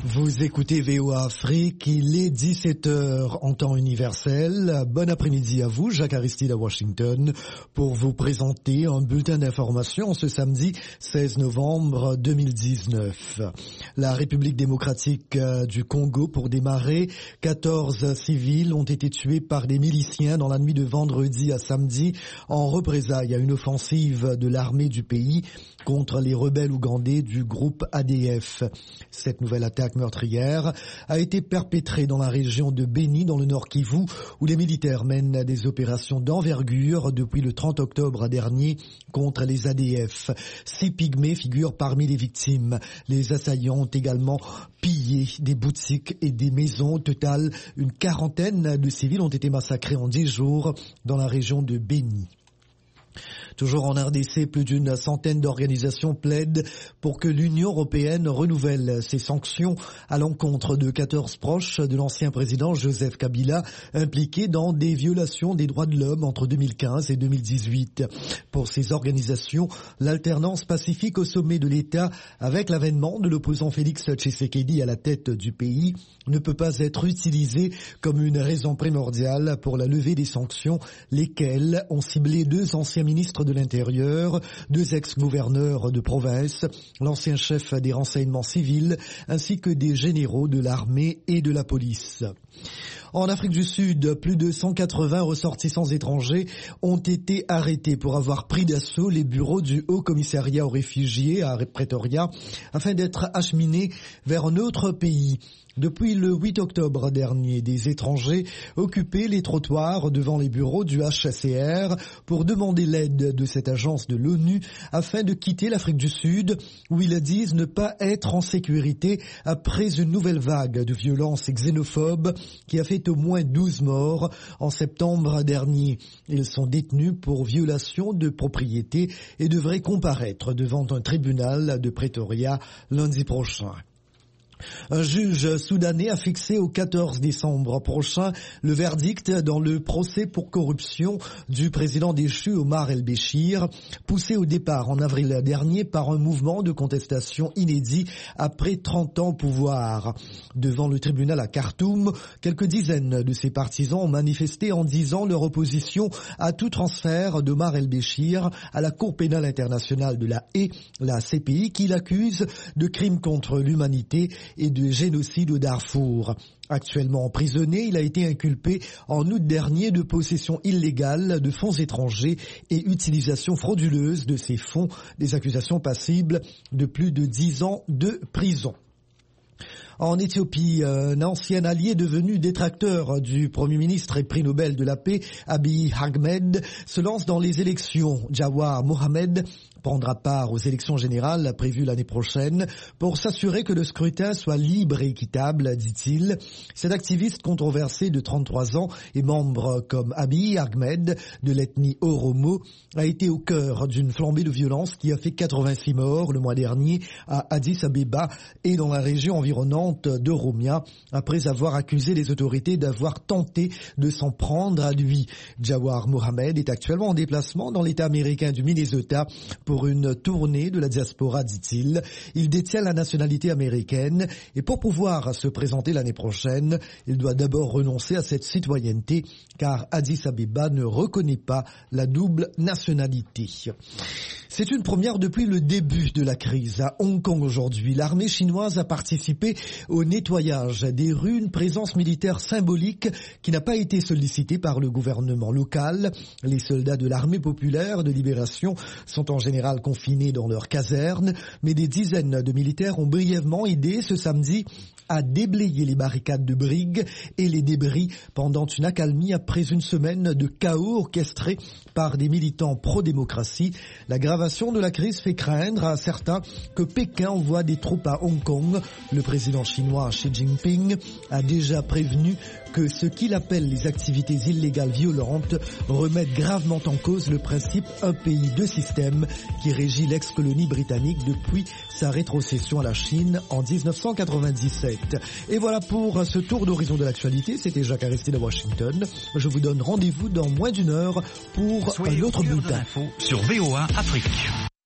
Vous écoutez VOA Afrique, il est 17h en temps universel. Bon après-midi à vous, Jacques Aristide à Washington, pour vous présenter un bulletin d'information ce samedi 16 novembre 2019. La République démocratique du Congo, pour démarrer, 14 civils ont été tués par des miliciens dans la nuit de vendredi à samedi en représailles à une offensive de l'armée du pays contre les rebelles ougandais du groupe ADF. Cette nouvelle attaque meurtrière a été perpétrée dans la région de Beni, dans le Nord Kivu, où les militaires mènent des opérations d'envergure depuis le 30 octobre dernier contre les ADF. 6 pygmées figurent parmi les victimes. Les assaillants ont également pillé des boutiques et des maisons. Au total, une quarantaine de civils ont été massacrés en 10 jours dans la région de Beni. Toujours en RDC, plus d'une centaine d'organisations plaident pour que l'Union européenne renouvelle ses sanctions à l'encontre de 14 proches de l'ancien président Joseph Kabila impliqués dans des violations des droits de l'homme entre 2015 et 2018. Pour ces organisations, l'alternance pacifique au sommet de l'État avec l'avènement de l'opposant Félix Tshisekedi à la tête du pays ne peut pas être utilisée comme une raison primordiale pour la levée des sanctions, lesquelles ont ciblé 2 anciens ministres de l'Intérieur, 2 ex-gouverneurs de province, l'ancien chef des renseignements civils, ainsi que des généraux de l'armée et de la police. En Afrique du Sud, plus de 180 ressortissants étrangers ont été arrêtés pour avoir pris d'assaut les bureaux du Haut Commissariat aux réfugiés à Pretoria afin d'être acheminés vers un autre pays. Depuis le 8 octobre dernier, des étrangers occupaient les trottoirs devant les bureaux du HCR pour demander l'aide de cette agence de l'ONU afin de quitter l'Afrique du Sud, où ils disent ne pas être en sécurité après une nouvelle vague de violences xénophobes qui a fait au moins 12 morts en septembre dernier. Ils sont détenus pour violation de propriété et devraient comparaître devant un tribunal de Pretoria lundi prochain. Un juge soudanais a fixé au 14 décembre prochain le verdict dans le procès pour corruption du président déchu Omar el-Béchir, poussé au départ en avril dernier par un mouvement de contestation inédit après 30 ans au pouvoir. Devant le tribunal à Khartoum, quelques dizaines de ses partisans ont manifesté en disant leur opposition à tout transfert d'Omar el-Béchir à la Cour pénale internationale de la Haye, la CPI, qui l'accuse de crimes contre l'humanité et de génocide au Darfour. Actuellement emprisonné, il a été inculpé en août dernier de possession illégale de fonds étrangers et utilisation frauduleuse de ces fonds, des accusations passibles de plus de 10 ans de prison. En Éthiopie, un ancien allié devenu détracteur du Premier ministre et prix Nobel de la paix, Abiy Ahmed, se lance dans les élections. Jawar Mohamed prendra part aux élections générales prévues l'année prochaine pour s'assurer que le scrutin soit libre et équitable, dit-il. Cet activiste controversé de 33 ans et membre comme Abiy Ahmed de l'ethnie Oromo a été au cœur d'une flambée de violence qui a fait 86 morts le mois dernier à Addis Abeba et dans la région environnante d'Oromia après avoir accusé les autorités d'avoir tenté de s'en prendre à lui. Jawar Mohamed est actuellement en déplacement dans l'État américain du Minnesota pour une tournée de la diaspora, dit-il. Il détient la nationalité américaine et pour pouvoir se présenter l'année prochaine, il doit d'abord renoncer à cette citoyenneté car Addis Abeba ne reconnaît pas la double nationalité. C'est une première depuis le début de la crise. À Hong Kong aujourd'hui, l'armée chinoise a participé au nettoyage des rues, une présence militaire symbolique qui n'a pas été sollicitée par le gouvernement local. Les soldats de l'armée populaire de libération sont en général confinés dans leurs casernes, mais des dizaines de militaires ont brièvement aidé ce samedi à déblayer les barricades de briques et les débris pendant une accalmie après une semaine de chaos orchestré par des militants pro-démocratie. L'aggravation de la crise fait craindre à certains que Pékin envoie des troupes à Hong Kong. Le président chinois Xi Jinping a déjà prévenu que ce qu'il appelle les activités illégales violentes remettent gravement en cause le principe un pays, deux systèmes qui régit l'ex-colonie britannique depuis sa rétrocession à la Chine en 1997. Et voilà pour ce tour d'horizon de l'actualité. C'était Jacques Aristide à Washington. Je vous donne rendez-vous dans moins d'une heure pour un autre bulletin. Sur VOA Afrique.